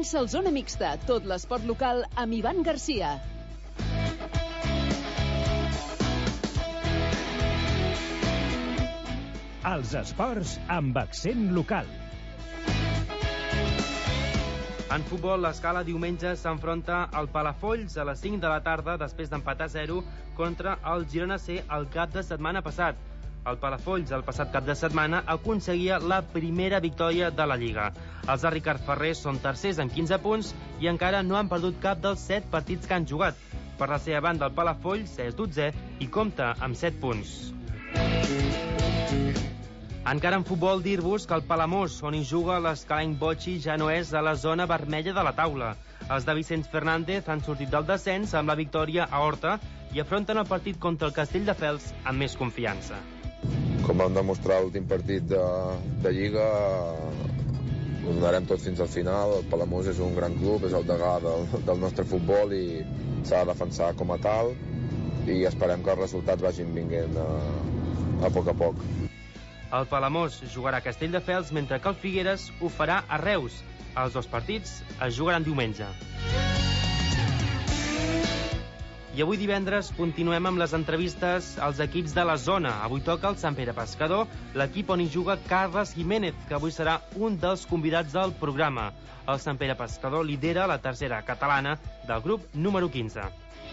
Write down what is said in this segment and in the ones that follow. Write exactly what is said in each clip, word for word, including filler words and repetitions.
Comença el Zona Mixta, tot l'esport local amb Ivan Garcia. Els esports amb accent local. En futbol, l'Escala diumenge s'enfronta al Palafolls a les cinc de la tarda després d'empatar a zero contra el Girona C el cap de setmana passat. El Palafolls, el passat cap de setmana, aconseguia la primera victòria de la Lliga. Els de Ricard Ferrer són tercers amb quinze punts i encara no han perdut cap dels set partits que han jugat. Per la seva banda, el Palafolls és dotzè i compta amb set punts. Encara en futbol, dir-vos que el Palamós, on hi juga l'Escalenc Botxi, ja no és a la zona vermella de la taula. Els de Vicenç Fernández han sortit del descens amb la victòria a Horta i afronten el partit contra el Castelldefels amb més confiança. Com vam demostrar l'últim partit de, de Lliga, ho donarem tot fins al final. El Palamós és un gran club, és el degà del, del nostre futbol i s'ha de defensar com a tal i esperem que els resultats vagin vinguent a, a poc a poc. El Palamós jugarà a Castelldefels, mentre que el Figueres ho farà a Reus. Els dos partits es jugaran diumenge. I avui divendres continuem amb les entrevistes als equips de la zona. Avui toca el Sant Pere Pescador, l'equip on hi juga Carles Jiménez, que avui serà un dels convidats del programa. El Sant Pere Pescador lidera la tercera catalana del grup número quinze.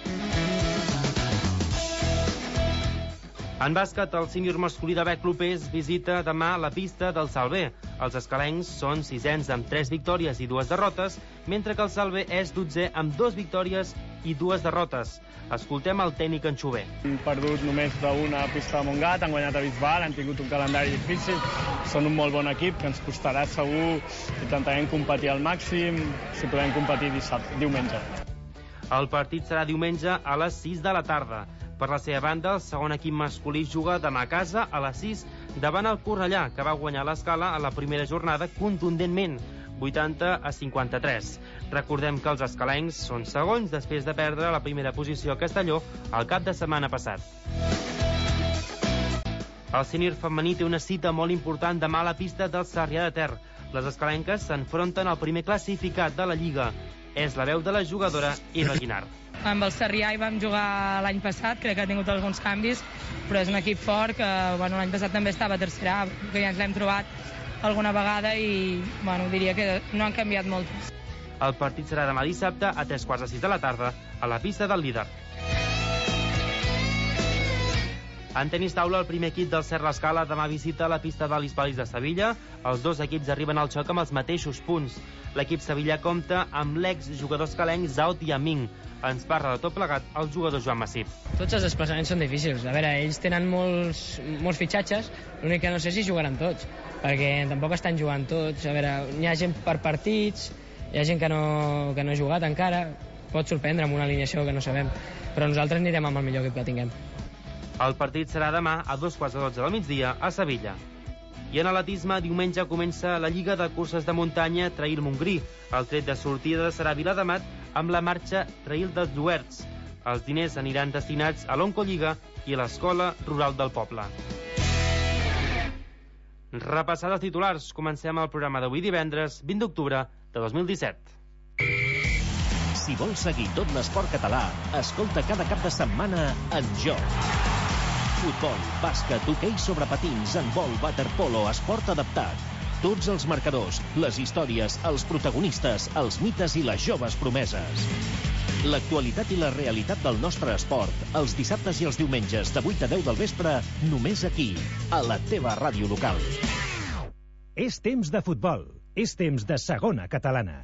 En bàsquet, el sènior masculí de Bec Clopés visita demà la pista del Salver. Els escalencs són sisens amb tres victòries i dues derrotes, mentre que el Salver és dotzè amb dues victòries i dues derrotes. Escoltem el tècnic Anxover. Han perdut només d'una pista de Montgat, han guanyat a Bisbal, han tingut un calendari difícil. Són un molt bon equip que ens costarà segur, intentarem competir al màxim, si podem competir dissabte, diumenge. El partit serà diumenge a les sis de la tarda. Per la seva banda, el segon equip masculí juga demà a casa a les sis davant el Cornellà, que va guanyar l'Escala a la primera jornada contundentment, vuitanta a cinquanta-tres. Recordem que els escalencs són segons després de perdre la primera posició a Castelló el cap de setmana passat. El sènior femení té una cita molt important demà a la pista del Sarrià de Ter. Les escalenques s'enfronten al primer classificat de la Lliga. És la veu de la jugadora Eva Guinart. Amb el Sarrià hi vam jugar l'any passat, crec que ha tingut alguns canvis, però és un equip fort que bueno, l'any passat també estava a tercera, que ja ens l'hem trobat alguna vegada i bueno, diria que no han canviat molt. El partit serà demà dissabte a tres quarts de sis de la tarda a la pista del líder. En tenis taula, el primer equip del Cert l'Escala demà visita la pista de l'Hispalis de Sevilla. Els dos equips arriben al xoc amb els mateixos punts. L'equip sevillà compta amb l'ex-jugador escalenc Zaut Yaming. Ens parla de tot plegat el jugador Joan Massip. Tots els desplaçaments són difícils. A veure, ells tenen molts, molts fitxatges, l'únic que no sé si jugaran tots, perquè tampoc estan jugant tots. A veure, hi ha gent per partits, hi ha gent que no, que no ha jugat encara, pot sorprendre amb una alineació que no sabem, però nosaltres anirem amb el millor equip que tinguem. El partit serà demà a dos quarts de dotze del migdia a Sevilla. I en atletisme, diumenge comença la Lliga de Curses de Muntanya Trail Montgrí. El tret de sortida serà Viladamat amb la marxa Trail dels Duerts. Els diners aniran destinats a l'Oncolliga i a l'Escola Rural del Poble. Repassats els titulars, comencem el programa d'avui divendres, vint d'octubre de dos mil disset. Si vols seguir tot l'esport català, escolta cada cap de setmana En Joc. Futbol, bàsquet, hoquei sobre patins, handbol, waterpolo, esport adaptat. Tots els marcadors, les històries, els protagonistes, els mites i les joves promeses. L'actualitat i la realitat del nostre esport, els dissabtes i els diumenges de vuit a deu del vespre, només aquí, a la teva ràdio local. És temps de futbol. És temps de segona catalana.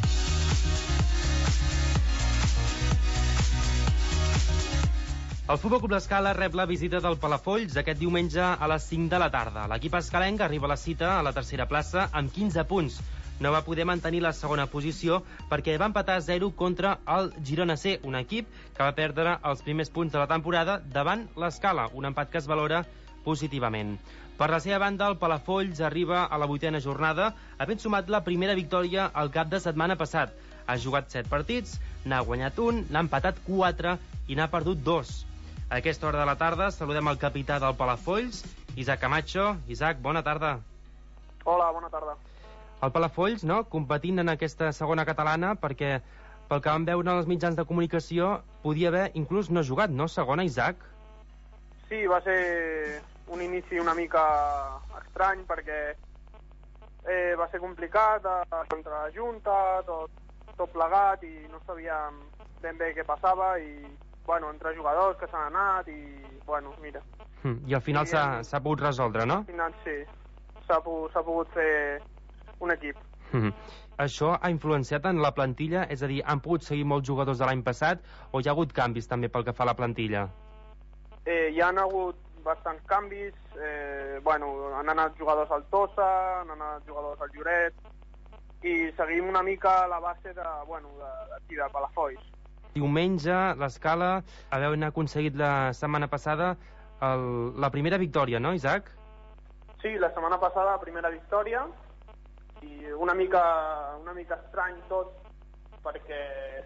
El Futbol Club l'Escala rep la visita del Palafolls aquest diumenge a les cinc de la tarda. L'equip escalenc arriba a la cita a la tercera plaça amb quinze punts. No va poder mantenir la segona posició perquè va empatar a zero contra el Girona C, un equip que va perdre els primers punts de la temporada davant l'Escala, un empat que es valora positivament. Per la seva banda, el Palafolls arriba a la vuitena jornada, havent sumat la primera victòria al cap de setmana passat. Ha jugat set partits, n'ha guanyat un, n'ha empatat quatre i n'ha perdut dos. A aquesta hora de la tarda saludem el capità del Palafolls, Isaac Camacho. Isaac, bona tarda. Hola, bona tarda. El Palafolls, no?, competint en aquesta segona catalana, perquè pel que vam veure en els mitjans de comunicació podia haver inclús no jugat, no?, segona, Isaac? Sí, va ser un inici una mica estrany perquè eh, va ser complicat entre la Junta, tot, tot plegat i no sabíem ben bé què passava i, bueno, entre jugadors que s'han anat i, bueno, mira. Mm, I al final s'ha s'ha pogut resoldre, no? Al final sí, s'ha pogut, s'ha pogut fer un equip. Mm. Això ha influenciat en la plantilla? És a dir, han pogut seguir molts jugadors de l'any passat o hi ha hagut canvis també pel que fa a la plantilla? Eh, hi ha hagut bastants canvis, eh, bueno, han anat jugadors al Tossa, han anat jugadors al Lloret, i seguim una mica la base de, bueno, d'aquí de, de Palafolls. Diumenge, l'Escala, haver aconseguit la setmana passada el, la primera victòria, no, Isaac? Sí, la setmana passada la primera victòria, i una mica, una mica estrany tot, perquè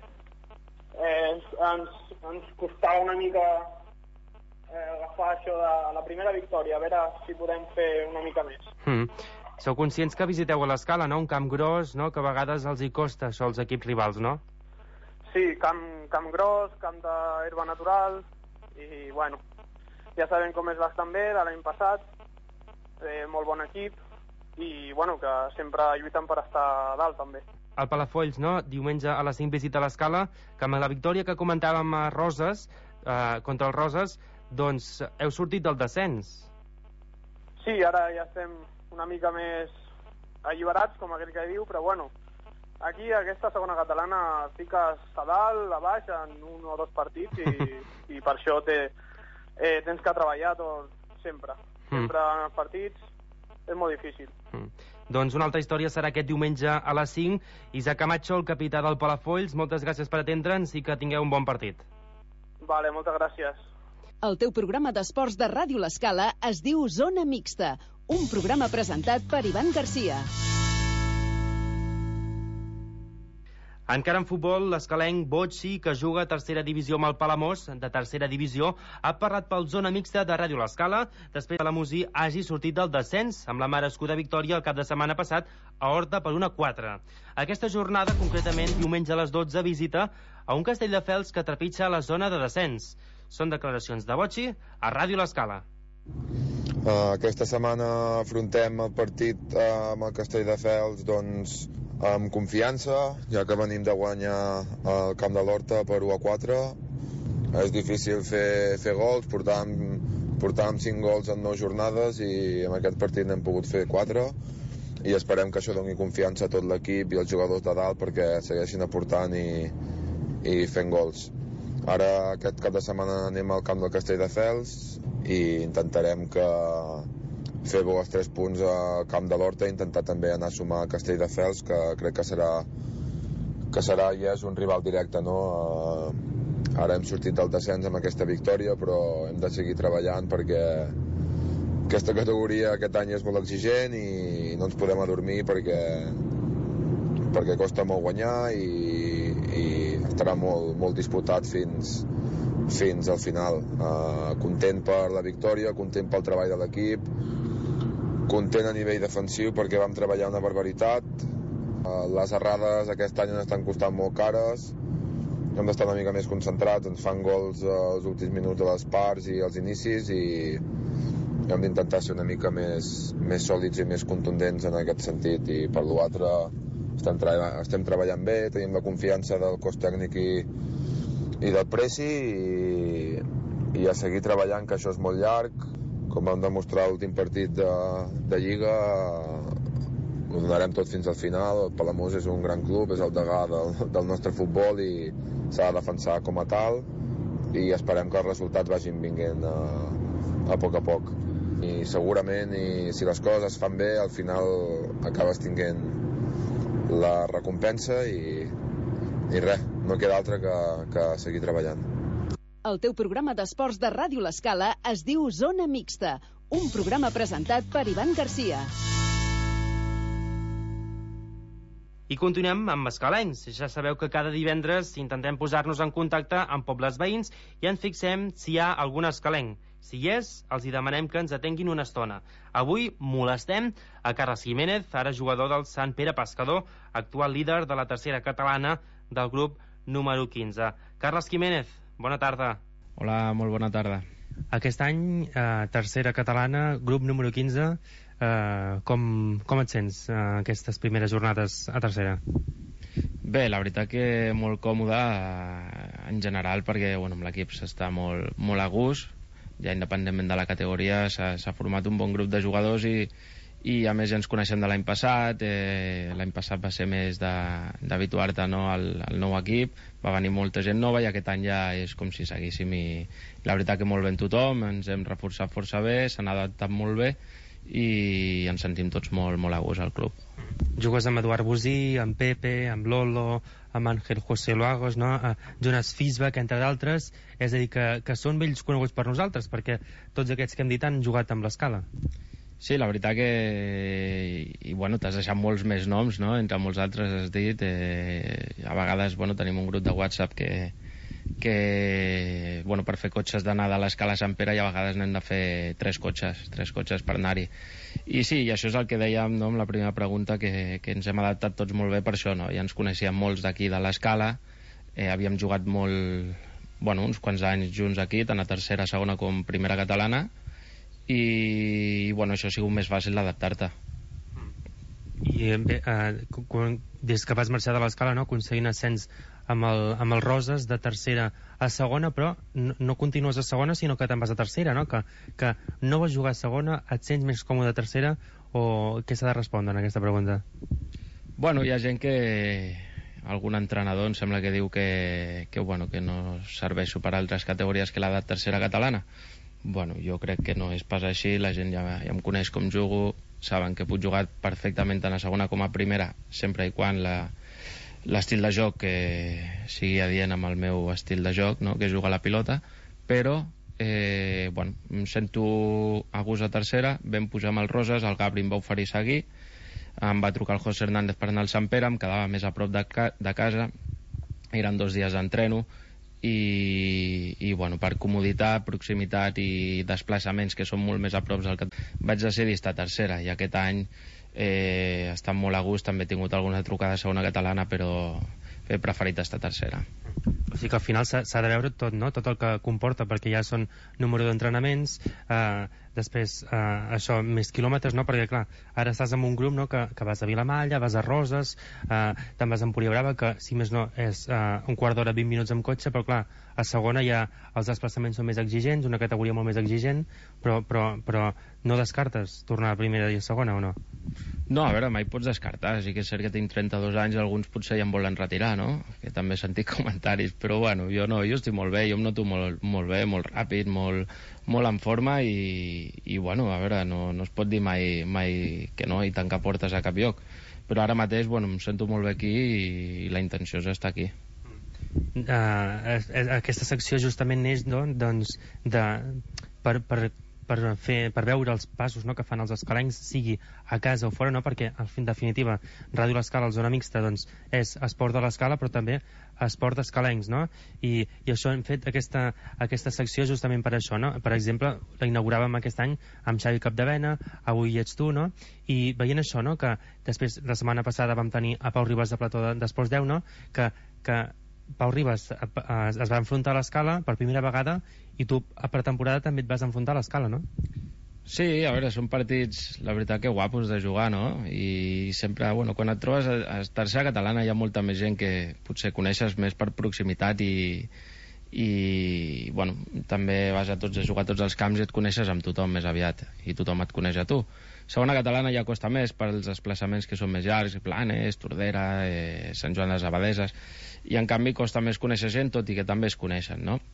eh, ens, ens costava una mica Eh, agafar això de la primera victòria, a veure si podem fer una mica més. Mm. Sou conscients que visiteu a l'Escala, no? Un camp gros, no?, que a vegades els hi costa això als equips rivals, no? Sí, camp, camp gros, camp d'herba natural, i bueno, ja sabem com és l'Estan B de l'any passat, eh, molt bon equip, i bueno, que sempre lluiten per estar a dalt també. El Palafolls, no?, diumenge a les cinc visita a l'Escala, que amb la victòria que comentàvem a Roses, eh, contra els Roses, doncs heu sortit del descens. Sí, ara ja estem una mica més alliberats, com aquell que diu, però bueno, aquí aquesta segona catalana fiques a dalt, a baix, en un o dos partits, i, i per això té, eh, tens que treballar tot, sempre. Sempre mm. en els partits és molt difícil. Mm. Doncs una altra història serà aquest diumenge a les cinc. Isaac Camacho, el capità del Palafolls, moltes gràcies per atendre'ns i que tingueu un bon partit. Vale, moltes gràcies. El teu programa d'esports de Ràdio L'Escala es diu Zona Mixta, un programa presentat per Ivan Garcia. Encara en futbol, l'escalenc Botxi, que juga a tercera divisió amb el Palamós, de tercera divisió, ha parlat pel Zona Mixta de Ràdio L'Escala després que la Musí hagi sortit del descens amb la merescuda victòria el cap de setmana passat a Horta per una quatre. Aquesta jornada, concretament diumenge a les dotze, visita a un Castelldefels que trepitja la zona de descens. Són declaracions de Botxi a Ràdio L'Escala. Uh, aquesta setmana afrontem el partit uh, amb el Castelldefels doncs, amb confiança, ja que venim de guanyar al camp de l'Horta per u a quatre. És difícil fer, fer gols, portàvem, portàvem cinc gols en nou jornades i en aquest partit n'hem pogut fer quatre, i esperem que això doni confiança a tot l'equip i als jugadors de dalt perquè segueixin aportant i, i fent gols. Ara aquest cap de setmana anem al camp del Castelldefels i intentarem que fer bo els tres punts al camp de l'Horta i intentar també anar a sumar a Castelldefels, que crec que serà que serà i és un rival directe, no? Ara hem sortit del descens amb aquesta victòria, però hem de seguir treballant perquè aquesta categoria aquest any és molt exigent i no ens podem adormir perquè perquè costa molt guanyar i, i estarà molt, molt disputat fins, fins al final. Uh, content per la victòria, content pel treball de l'equip, content a nivell defensiu perquè vam treballar una barbaritat. Uh, les errades aquest any ens estan costant molt cares, hem d'estar una mica més concentrats, ens fan gols als últims minuts de les parts i als inicis i hem d'intentar ser una mica més, més sòlids i més contundents en aquest sentit, i per l'altre estem, treba estem treballant bé, tenim la confiança del cos tècnic i, i del Presi i, i a seguir treballant, que això és molt llarg. Com vam demostrar l'últim partit de, de Lliga, ho donarem tot fins al final. El Palamós és un gran club, és el degà del, del nostre futbol i s'ha de defensar com a tal, i esperem que els resultats vagin vinguent a, a poc a poc. I segurament, i si les coses es fan bé, al final acabes tinguent la recompensa i, i res, no queda altre que, que seguir treballant. El teu programa d'esports de Ràdio L'Escala es diu Zona Mixta, un programa presentat per Ivan Garcia. I continuem amb escalencs. Ja sabeu que cada divendres intentem posar-nos en contacte amb pobles veïns i ens fixem si hi ha algun escalenc. Si hi és, els hi demanem que ens atenguin una estona. Avui molestem a Carles Jiménez, ara jugador del Sant Pere Pescador, actual líder de la tercera catalana del grup número quinze. Carles Jiménez, bona tarda. Hola, molt bona tarda. Aquest any, eh, tercera catalana, grup número quinze, eh, com, com et sents eh, aquestes primeres jornades a tercera? Bé, la veritat que molt còmode eh, en general, perquè bueno, amb l'equip s'està molt, molt a gust, ja independentment de la categoria s'ha format un bon grup de jugadors i, i a més ja ens coneixem de l'any passat. eh, l'any passat va ser més d'habituar-te no, al, al nou equip, va venir molta gent nova i aquest any ja és com si seguíssim i la veritat que molt bé en tothom, ens hem reforçat força bé, s'han adaptat molt bé i ens sentim tots molt, molt a gust al club. Jugues amb Eduard Bosí, amb Pepe, amb Lolo, amb Ángel José Luagos, no? uh, Jonas Fisbach, entre d'altres, és a dir, que, que són vells coneguts per nosaltres, perquè tots aquests que hem dit han jugat amb l'Escala. Sí, la veritat que... I, bueno, t'has deixat molts més noms, no? Entre molts altres has dit. Eh, a vegades, bueno, tenim un grup de WhatsApp que, que bueno, per fer cotxes d'anada a l'Escala Sant Pere i a vegades n'hem de fer tres cotxes, tres cotxes per anar-hi. I sí, i això és el que dèiem no, amb la primera pregunta, que, que ens hem adaptat tots molt bé per això, no? Ja ens coneixíem molts d'aquí de l'Escala, eh, havíem jugat molt, bueno, uns quants anys junts aquí, tant a tercera, segona com primera catalana, i, i bueno, això ha sigut més fàcil d'adaptar-te. I bé, eh, quan, des que vas marxar de l'Escala, no, aconseguint ascens amb el, amb el Roses de tercera a segona, però no, no continues a segona sinó que te'n vas a tercera, no? Que, que no vas jugar a segona, et sents més còmode a tercera, o què s'ha de respondre en aquesta pregunta? Bueno, hi ha gent que algun entrenador em sembla que diu que, que, bueno, que no serveix per altres categories que l'edat tercera catalana. Bueno, jo crec que no és pas així, la gent ja, ja em coneix com jugo, saben que puc jugar perfectament tant a segona com a primera, sempre i quan la, l'estil de joc que sigui adient amb el meu estil de joc, no? Que és jugar a la pilota, però eh, bueno, em sento a gust a tercera, vam pujar amb el Roses, el Gabri em va oferir seguir, em va trucar el José Hernández per anar al Sant Pere, em quedava més a prop de, ca de casa, eren dos dies d'entreno, i, i bueno, per comoditat, proximitat i desplaçaments que són molt més a prop del que vaig decidir estar a tercera, i aquest any eh, he estat molt a gust, també he tingut alguna trucada a segona catalana, però he preferit estar a tercera. O sigui que al final s'ha de veure tot, no? Tot el que comporta, perquè ja són número d'entrenaments, eh, després eh, això, més quilòmetres, no? Perquè clar, ara estàs en un grup, no? que, que vas a Vilamalla, vas a Roses, eh, te'n vas a Empúria Brava, que si més no és eh, un quart d'hora, vint minuts amb cotxe, però clar, a segona ja els desplaçaments són més exigents, una categoria molt més exigent, però, però, però no descartes tornar a primera i a segona, o no? No, a veure, mai pots descartar. Sí que és cert que tinc trenta-dos anys, alguns potser ja em volen retirar, no? Que també he sentit comentaris, però bueno, jo no, jo estic molt bé, jo em noto molt, molt bé, molt ràpid, molt, molt en forma i, i bueno, a veure, no, no es pot dir mai, mai que no i tancar portes a cap lloc, però ara mateix, bueno, em sento molt bé aquí i, i la intenció és estar aquí. Uh, aquesta secció justament neix, no? Doncs de, per, per Per, fer, per veure els passos, no, que fan els escalencs, sigui a casa o fora, no? Perquè en definitiva Ràdio L'Escala, el Zona Mixta, doncs, és esport de l'Escala però també esport d'escalencs, no? I, i això hem fet aquesta, aquesta secció justament per això, no? Per exemple, la inauguràvem aquest any amb Xavi Capdevena, avui hi ets tu, no? I veient això, no? Que després la setmana passada vam tenir a Pau Ribas de Plató d'Esports deu, no? Que, que Pau Ribas es va enfrontar a l'Escala per primera vegada i tu a pretemporada també et vas enfrontar a l'Escala, no? Sí, a veure, són partits, la veritat, que guapos de jugar, no? I sempre, bueno, quan et trobes a, a tercera catalana hi ha molta més gent que potser coneixes més per proximitat i, i bueno, també vas a tots a jugar a tots els camps i et coneixes amb tothom més aviat i tothom et coneix a tu. Segona catalana ja costa més per als desplaçaments que són més llargs, Planes, Tordera, eh, Sant Joan de les Abadeses, i en canvi costa més conèixer gent, tot i que també es coneixen, no?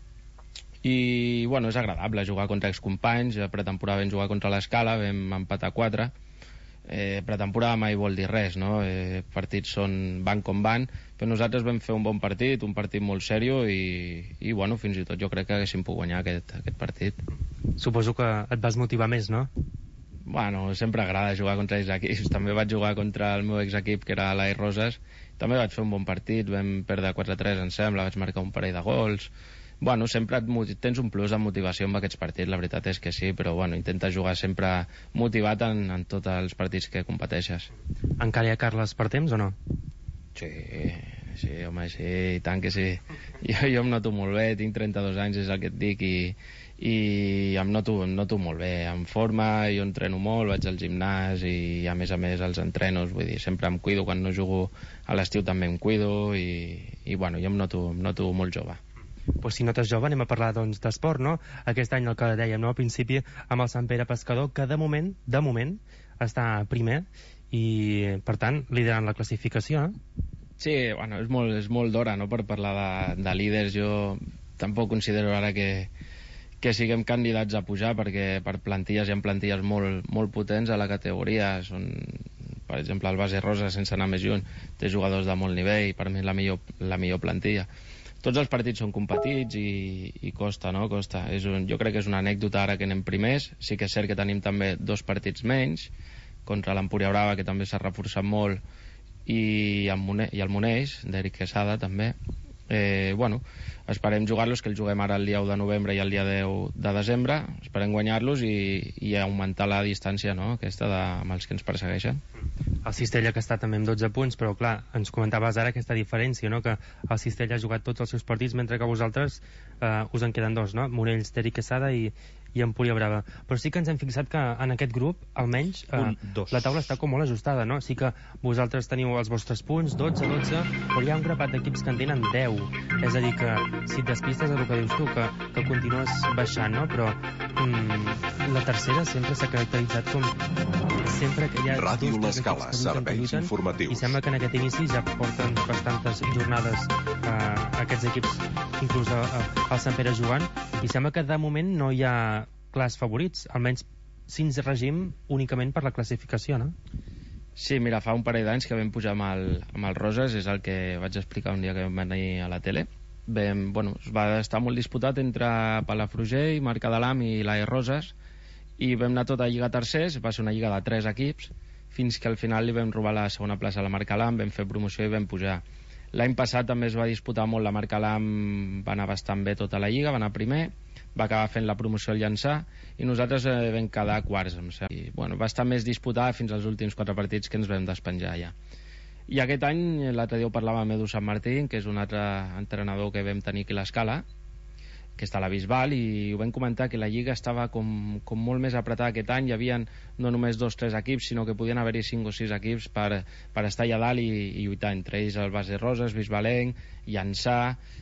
I bueno, és agradable jugar contra excompanys. A pretemporada vam jugar contra l'Escala, vam empatar quatre. eh, pretemporada mai vol dir res, no? Eh, partits són van com van, però nosaltres vam fer un bon partit, un partit molt sèrio i, i bueno, fins i tot jo crec que haguéssim pogut guanyar aquest, aquest partit. Suposo que et vas motivar més, no? Bueno, sempre agrada jugar contra els equips. També vaig jugar contra el meu exequip, que era l'A I Roses. També vaig fer un bon partit, vam perdre quatre a tres, em sembla, vaig marcar un parell de gols. Bueno, sempre et, tens un plus de motivació amb aquests partits, la veritat és que sí, però bueno, intenta jugar sempre motivat en, en tots els partits que competeixes. Encara hi ha Carles per temps o no? Sí, sí, home, sí, i tant que sí. Jo, jo em noto molt bé, tinc trenta-dos anys, és el que et dic, i, i em noto, em noto molt bé, en forma, jo entreno molt, vaig al gimnàs i a més a més els entrenos, vull dir, sempre em cuido, quan no jugo a l'estiu també em cuido i, i bueno, jo em noto, em noto molt jove. Pues si notes jove anem a parlar doncs d'esport, no? Aquest any el que dèiem, no? Al principi amb el Sant Pere Pescador, que de moment, de moment, està primer i, per tant, liderant la classificació, no? Sí, bueno, és molt, és molt d'hora, no?, per parlar de, de líders. Jo tampoc considero ara que, que siguem candidats a pujar, perquè per plantilles hi ha plantilles molt, molt potents a la categoria. Són, per exemple, el Base Rosa, sense anar més lluny, té jugadors de molt nivell, i per mi és la millor, la millor plantilla. Tots els partits són competits i, i costa, no? Costa. És un, jo crec que és una anècdota ara que anem primers. Sí que és cert que tenim també dos partits menys, contra l'Empúria Brava, que també s'ha reforçat molt, i, amb Mone i el Moneix, d'Eric Quesada també. Eh, bueno, esperem jugar-los, que el juguem ara el dia u de novembre i el dia deu de desembre. Esperem guanyar-los i, i augmentar la distància, no?, aquesta de, amb els que ens persegueixen. El Cistella, que està també amb dotze punts, però clar, ens comentaves ara aquesta diferència, no?, que el Cistella ha jugat tots els seus partits, mentre que vosaltres eh, us en queden dos, no?, Monells, d'Eric Quesada i, i Empúria Brava. Però sí que ens hem fixat que en aquest grup, almenys, eh, Un, la taula està com molt ajustada, no? Sí que vosaltres teniu els vostres punts, dotze, dotze, però hi ha un grapat d'equips que en tenen deu. És a dir, que si et despistes és el que dius tu, que, que continues baixant, no? Però mm, la tercera sempre s'ha caracteritzat com sempre que hi ha Ràdio dos L'Escala, serveis informatius. I sembla que en aquest inici ja porten bastantes jornades eh, aquests equips, inclús al Sant Pere jugant, i sembla que de moment no hi ha clars favorits, almenys fins regim únicament per la classificació, no? Sí, mira, fa un parell d'anys que vam pujar amb el, amb el Roses, és el que vaig explicar un dia que vam venir a la tele. Vam, bueno, es va estar molt disputat entre Palafrugell, Marca de l'Am i l'A E Roses, i vam anar tot a Lliga Tercers, va ser una lliga de tres equips, fins que al final li vam robar la segona plaça a la Marca l'Am, vam fer promoció i vam pujar. L'any passat també es va disputar molt, la Marca l'Am va anar bastant bé tota la lliga, va anar primer, va acabar fent la promoció al Llançà i nosaltres eh, vam quedar quarts, em sembla. I, bueno, va estar més disputada fins als últims quatre partits que ens vam despenjar ja. I aquest any, l'altre dia ho parlava amb Edu Sant Martín, que és un altre entrenador que vam tenir aquí a l'Escala, que està a la Bisbal, i ho vam comentar que la lliga estava com, com molt més apretada aquest any. Hi havia no només dos o tres equips, sinó que podien haver-hi cinc o sis equips per, per estar allà dalt i, i lluitar, entre ells el Base Roses, Bisbalenc, Llançà,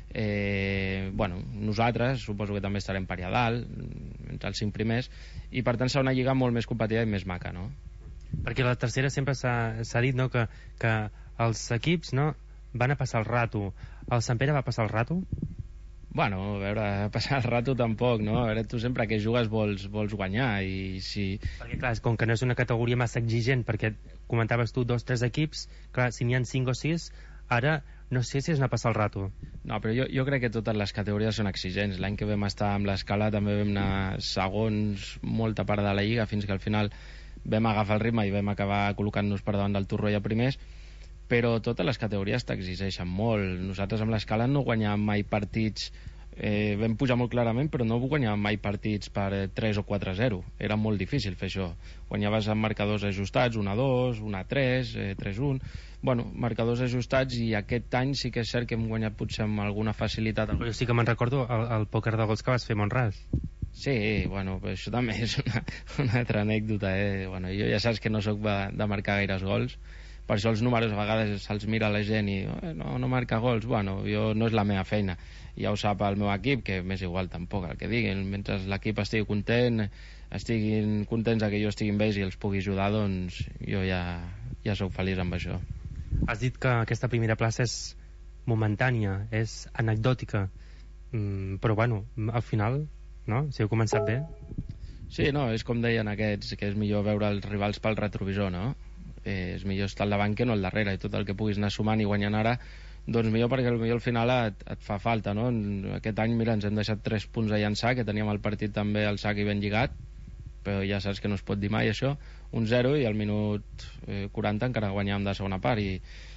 eh, bueno, nosaltres suposo que també estarem per allà dalt, entre els cinc primers, i per tant serà una lliga molt més competitiva i més maca, no? Perquè la tercera sempre s'ha dit, no?, que, que els equips, no?, van a passar el rato. El Sant Pere va passar el rato? Bueno, a veure, passar el rato tampoc, no? A veure, tu sempre que jugues vols, vols guanyar, i si... Perquè, clar, com que no és una categoria massa exigent, perquè comentaves tu dos o tres equips, clar, si n'hi ha cinc o sis, ara no sé si és anar a passar el rato. No, però jo, jo crec que totes les categories són exigents. L'any que vam estar amb l'Escala també vam anar segons molta part de la lliga, fins que al final vam agafar el ritme i vam acabar col·locant-nos per davant del Torroella a primers, però totes les categories t'exigeixen molt. Nosaltres amb l'Escala no guanyàvem mai partits, eh, vam pujar molt clarament, però no guanyàvem mai partits per tres o quatre a zero. Era molt difícil fer això. Guanyaves amb marcadors ajustats, un a dos, un a tres, eh, tres a un... Bueno, marcadors ajustats, i aquest any sí que és cert que hem guanyat potser amb alguna facilitat. Però jo sí que me'n recordo el, el pòquer de gols que vas fer a Montràs. Sí, bueno, això també és una, una altra anècdota, eh? Bueno, jo ja saps que no sóc de, de marcar gaires gols, per això els números a vegades se'ls mira la gent i eh, no, no marca gols. Bueno, jo no és la meva feina, ja ho sap el meu equip, que m'és igual tampoc el que diguin. Mentre l'equip estigui content, estiguin contents que jo estigui amb ells i els pugui ajudar, doncs jo ja, ja sóc feliç amb això. Has dit que aquesta primera plaça és momentània, és anecdòtica, mm, però bueno, al final, no? Si heu començat bé. Sí, no, és com deien aquests, que és millor veure els rivals pel retrovisor, no? Eh, és millor estar al davant que no al darrere, i tot el que puguis anar sumant i guanyant ara, doncs millor, perquè potser al final et, et fa falta, no? Aquest any, mira, ens hem deixat tres punts a Llançà, que teníem el partit també al sac i ben lligat, però ja saps que no es pot dir mai això, un zero, i al minut eh, quaranta encara guanyàvem de segona part, i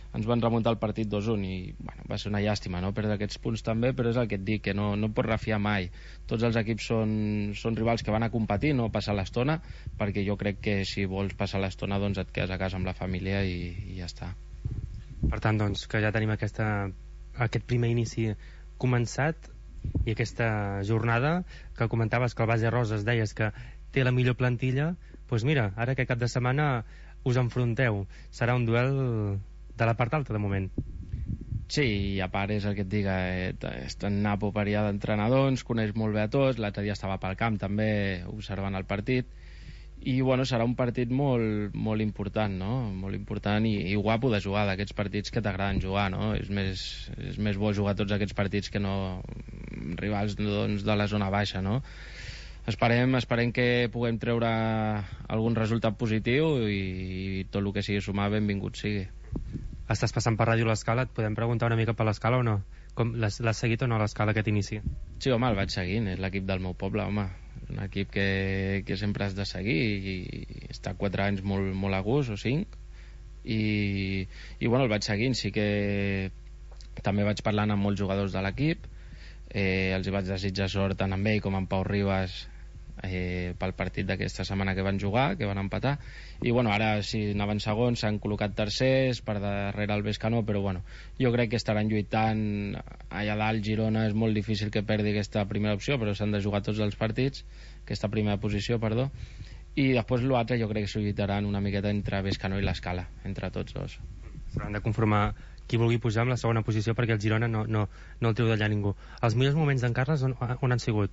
ens van remuntar el partit dos a un i bueno, va ser una llàstima, no?, perdre aquests punts també, però és el que et dic, que no, no pots refiar mai. Tots els equips són, són rivals que van a competir, no passar l'estona, perquè jo crec que si vols passar l'estona doncs et quedes a casa amb la família i, i ja està. Per tant, doncs, que ja tenim aquesta, aquest primer inici començat i aquesta jornada que comentaves que el Base Roses deies que té la millor plantilla, doncs mira, ara que cap de setmana us enfronteu, serà un duel de la part alta de moment. Sí, i a part és el que et dic, eh, està en Napo període d'entrenador, ens coneix molt bé a tots, l'altre dia estava pel camp també observant el partit, i bueno, serà un partit molt, molt important, no? Molt important i, i guapo de jugar, d'aquests partits que t'agraden jugar, no? És més, és més bo jugar tots aquests partits que no rivals doncs, de la zona baixa, no? Esperem, esperem que puguem treure algun resultat positiu i, i tot el que sigui sumar benvingut sigui. Estàs passant per Ràdio L'Escala, et podem preguntar una mica per l'Escala o no? Com, l'has, l'has seguit o no l'Escala aquest inici? Sí, home, el vaig seguint, és l'equip del meu poble, home. És un equip que, que sempre has de seguir i, i està quatre anys molt, molt a gust, o cinc, i, i bueno, el vaig seguint, sí que també vaig parlant amb molts jugadors de l'equip, eh, els hi vaig desitjar sort tant amb ell com amb Pau Ribas eh, pel partit d'aquesta setmana que van jugar, que van empatar, i bueno, ara si anaven segons s'han col·locat tercers per darrere el Bescanó, però bueno, jo crec que estaran lluitant allà dalt. Girona és molt difícil que perdi aquesta primera opció, però s'han de jugar tots els partits, aquesta primera posició, perdó, i després l'altre jo crec que s'ho lluitaran una miqueta entre Bescanó i l'Escala, entre tots dos. S'hauran de conformar qui vulgui pujar en la segona posició perquè el Girona no, no, no el treu d'allà ningú. Els millors moments d'en Carles on, on han sigut?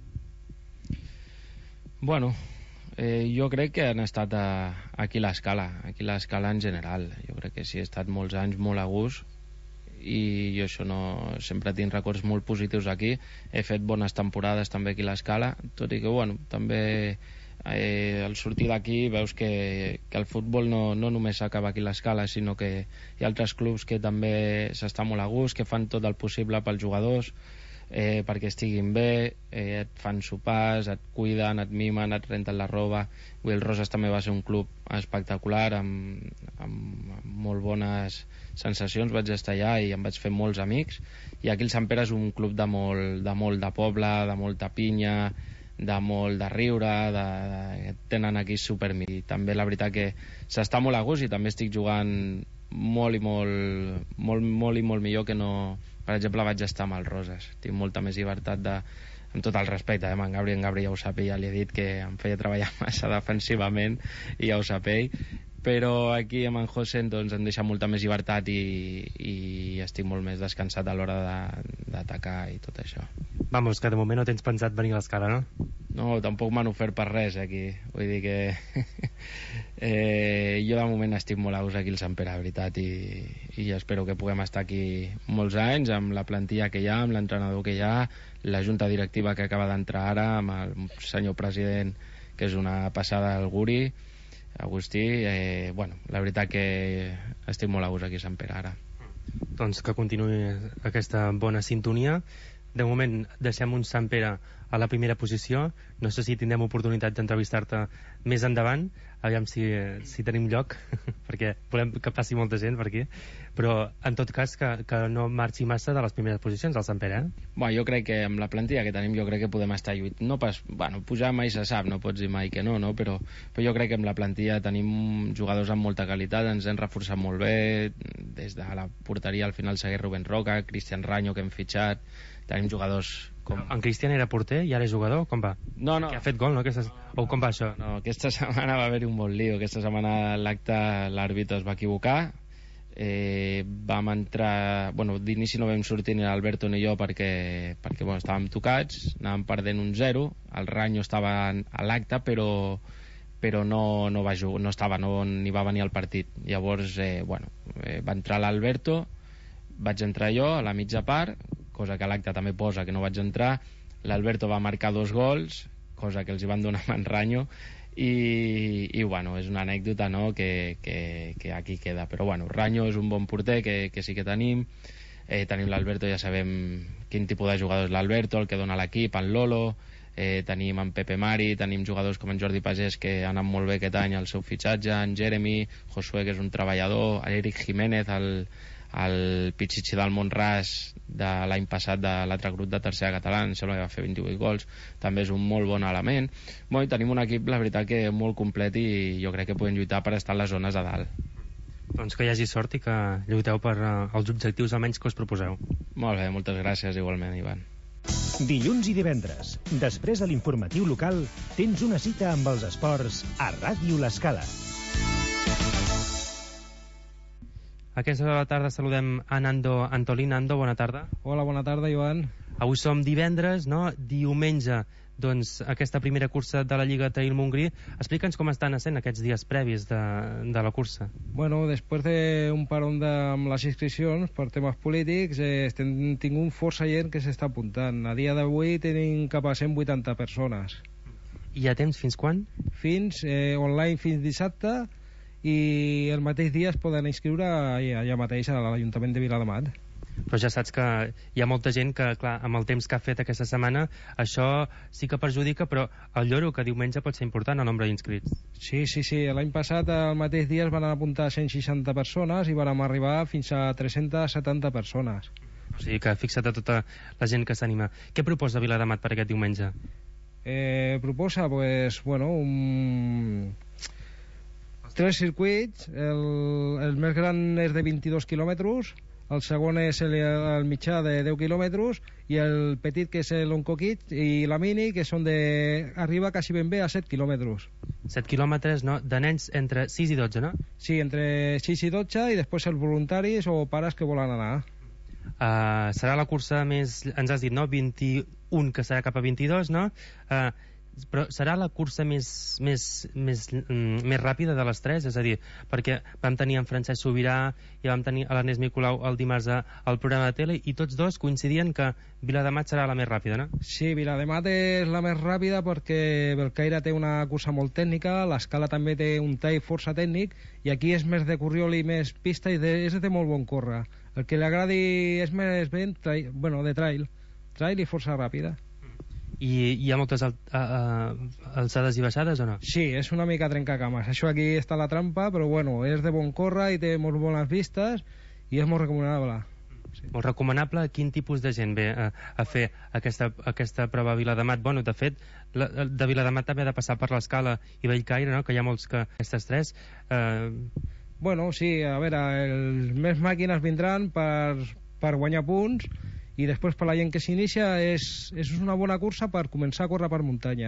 Bueno, eh, jo crec que han estat a, aquí a l'Escala, aquí a l'Escala en general. Jo crec que sí, he estat molts anys molt a gust i jo això no, sempre tinc records molt positius aquí. He fet bones temporades també aquí a l'Escala, tot i que bueno, també eh, al sortir d'aquí veus que, que el futbol no, no només s'acaba aquí a l'Escala, sinó que hi ha altres clubs que també s'està molt a gust, que fan tot el possible pels jugadors, Eh, perquè estiguin bé, eh, et fan sopars, et cuiden, et mimen, et renten la roba. El Roses també va ser un club espectacular amb, amb, amb molt bones sensacions. Vaig estar allà i em vaig fer molts amics, i aquí el Sant Pere és un club de molt de, molt de poble, de molta pinya, de molt de riure, de, de, tenen aquí supermi. També la veritat que s'està molt a gust i també estic jugant molt i molt, molt, molt i molt millor que no. Per exemple, vaig estar amb el Roses, tinc molta més llibertat de, amb tot el respecte, eh? En Gabri, en Gabri ja ho sap, ja li he dit que em feia treballar massa defensivament i ja ho sap ell, però aquí amb en José doncs, em deixa molta més llibertat i, i estic molt més descansat a l'hora d'atacar i tot això. Vamos, que de moment no tens pensat venir a l'Escala, no? No, tampoc m'han ofert per res aquí, vull dir que eh, jo de moment estic molt a gust aquí al Sant Pere, la veritat, i, i espero que puguem estar aquí molts anys amb la plantilla que hi ha, amb l'entrenador que hi ha, la junta directiva que acaba d'entrar ara, amb el senyor president que és una passada, el Guri Agustí, eh, bueno, la veritat que estic molt a gust aquí a Sant Pere ara. Doncs que continuï aquesta bona sintonia. De moment deixem un Sant Pere a la primera posició, no sé si tindrem oportunitat d'entrevistar-te més endavant, aviam si, si tenim lloc perquè volem que passi molta gent per aquí, però en tot cas que, que no marxi massa de les primeres posicions al Sant Pere, eh? Bueno, jo crec que amb la plantilla que tenim jo crec que podem estar lluitant, no pas, bueno, pujar mai se sap, no pots dir mai que no, no? Però, però jo crec que amb la plantilla tenim jugadors amb molta qualitat, ens hem reforçat molt bé, des de la porteria al final segueix Rubén Roca, Cristian Raño que hem fitxat, tenim jugadors com... En Cristian era porter i ara és jugador? Com va? No, no. Que ha fet gol, no? Aquestes... O com va això? No, aquesta setmana va haver-hi un bon lío. Aquesta setmana l'acte l'àrbitre es va equivocar. Eh, vam entrar... Bueno, d'inici no vam sortir ni l'Alberto ni jo perquè, perquè bueno, estàvem tocats, anàvem perdent un zero. El Raño estava a l'acte, però però no, no va jugar, no estava, no ni va venir al partit. Llavors, eh, bueno, eh, va entrar l'Alberto, vaig entrar jo a la mitja part, cosa que l'acte també posa que no vaig entrar. L'Alberto va marcar dos gols, cosa que els hi van donar amb en Raño, i, i bueno, és una anècdota, no?, que, que, que aquí queda. Però bueno, Raño és un bon porter que, que sí que tenim, eh, tenim l'Alberto, ja sabem quin tipus de jugador és l'Alberto, el que dona l'equip, en Lolo, eh, tenim en Pepe Mari, tenim jugadors com en Jordi Pagès, que han anat molt bé aquest any el seu fitxatge, en Jeremy, Josué, que és un treballador, l'Eric Jiménez, el, el Pichichi del Montràs de l'any passat de l'altre grup de tercera català, em sembla que va fer vint-i-vuit gols, també és un molt bon element. Bueno, tenim un equip, la veritat, que molt complet i jo crec que podem lluitar per estar en les zones de dalt. Doncs que hi hagi sort i que lluiteu per uh, els objectius almenys que us proposeu. Molt bé, moltes gràcies igualment, Ivan. Dilluns i divendres, després de l'informatiu local, tens una cita amb els esports a Ràdio L'Escala. A aquesta hora de la tarda saludem a Nando Antolín. Nando, bona tarda. Hola, bona tarda, Joan. Avui som divendres, no? Diumenge, doncs, aquesta primera cursa de la Lliga Trail Montgrí. Explica'ns com estan sent aquests dies previs de, de la cursa. Bueno, després d'un parón de, amb les inscripcions per temes polítics, eh, estem tingut força gent que s'està apuntant. A dia d'avui tenim cap a cent vuitanta persones. I hi ha temps fins quan? Fins, eh, online fins dissabte, i el mateix dia es poden inscriure allà, allà mateix a l'Ajuntament de Viladamat. Però ja saps que hi ha molta gent que, clar, amb el temps que ha fet aquesta setmana, això sí que perjudica, però el lloro que diumenge pot ser important, el nombre d'inscrits. Sí, sí, sí. L'any passat, el mateix dia, es van apuntar cent seixanta persones i vam arribar fins a tres-centes setanta persones. O sigui que fixa't a tota la gent que s'anima. Què proposa Viladamat per aquest diumenge? Eh, proposa, pues, bueno, un... tres circuits. El, el més gran és de vint-i-dos quilòmetres, el segon és el, el mitjà de deu quilòmetres i el petit, que és l'Oncoquit, i la mini, que són de... arriba quasi ben bé a set quilòmetres. set quilòmetres, no? De nens entre sis i dotze, no? Sí, entre sis i dotze, i després els voluntaris o pares que volen anar. Uh, serà la cursa més, ens has dit, no? vint-i-un, que serà cap a vint-i-dos, no? Uh, però serà la cursa més, més, més, mm, més ràpida de les tres? És a dir, perquè vam tenir en Francesc Sobirà i vam tenir a l'Ernest Nicolau el dimarts al programa de tele, i tots dos coincidien que Viladamat serà la més ràpida, no? Sí, Viladamat és la més ràpida perquè Belcaire té una cursa molt tècnica, l'Escala també té un tall força tècnic, i aquí és més de corriol i més pista, i de, és de molt bon córrer. El que li agradi és més ben trail, bueno, de trail, trail i força ràpida. I hi ha moltes al, a, a, alçades i baixades o no? Sí, és una mica trencacames. Això aquí està la trampa, però bueno, és de bon córrer i té molt bones vistes i és molt recomanable. Sí. Molt recomanable. Quin tipus de gent ve a, a fer aquesta, aquesta prova a Viladamat? Bueno, de fet, la, de Viladamat també ha de passar per l'Escala i Bellcaire, no? Que hi ha molts que aquestes tres... Eh... Bueno, sí, a veure, els més màquines vindran per, per guanyar punts, i després per la gent que s'inicia és, és una bona cursa per començar a córrer per muntanya.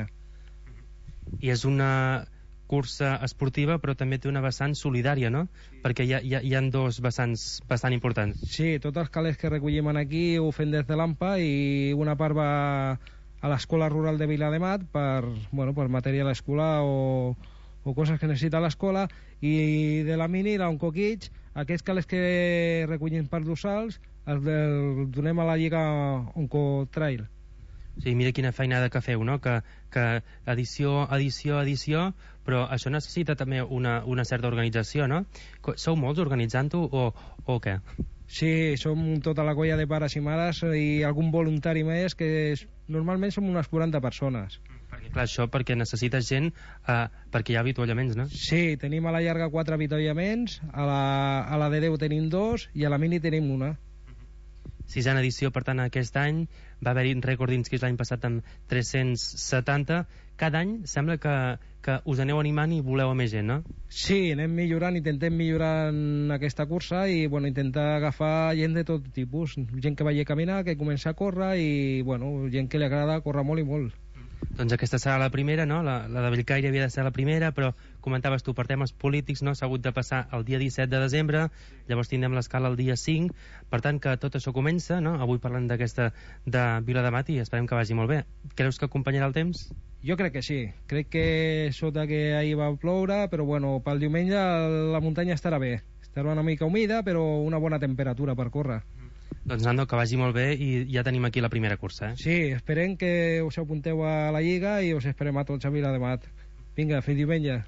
I és una cursa esportiva, però també té una vessant solidària, no? Sí. Perquè hi ha, hi, ha, hi ha dos vessants bastant importants. Sí, tots els calés que recollim aquí ho fem des de l'A M P A, i una part va a l'escola rural de Viladamat per, bueno, per material escolar o, o coses que necessita l'escola, i de la mini, l'Oncoquits, aquests calés que recollim per dorsals els del, donem a la Lliga Oncotrail. O sigui, mira quina feinada que feu, no? Que, que edició, edició, edició, però això necessita també una, una certa organització, no? Sou molts organitzant-ho o, o què? Sí, som tota la colla de pares i mares i algun voluntari més, que és, normalment som unes quaranta persones. Perquè, clar, això perquè necessites gent, eh, perquè hi ha avituallaments, no? Sí, tenim a la llarga quatre avituallaments, a la, a la de deu tenim dos i a la mini tenim una. Sisena edició, per tant, aquest any va haver-hi un rècord d'inscrits l'any passat amb tres-cents setanta. Cada any sembla que, que us aneu animant i voleu a més gent, no? Sí, anem millorant, intentem millorar en aquesta cursa i, bueno, intentar agafar gent de tot tipus, gent que vagi a caminar, que comença a córrer i, bueno, gent que li agrada córrer molt i molt. Doncs aquesta serà la primera, no? La, la de Bellcaire havia de ser la primera, però comentaves tu, per temes polítics, no? S'ha hagut de passar el dia disset de desembre, llavors tindrem l'Escala el dia cinc, per tant que tot això comença, no? Avui parlant d'aquesta de Viladamat i esperem que vagi molt bé. Creus que acompanyarà el temps? Jo crec que sí, crec que sota que ahir va ploure, però bueno, pel diumenge la muntanya estarà bé, estarà una mica humida, però una bona temperatura per córrer. Doncs Nando, que vagi molt bé, i ja tenim aquí la primera cursa, eh? Sí, esperem que us apunteu a la Lliga i us esperem a tots a Viladamat. Vinga, fins diumenge.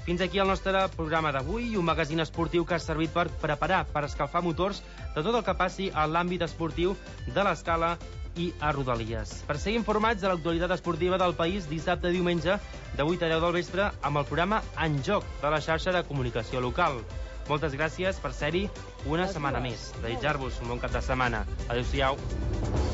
Fins aquí el nostre programa d'avui, un magazín esportiu que ha servit per preparar, per escalfar motors de tot el que passi a l'àmbit esportiu de l'Escala i a Rodalies. Per seguir informats de l'actualitat esportiva del país, dissabte i diumenge, de vuit a deu del vespre, amb el programa En Joc, de la xarxa de comunicació local. Moltes gràcies per ser-hi una setmana més. Desitjar-vos un bon cap de setmana. Adéu-siau.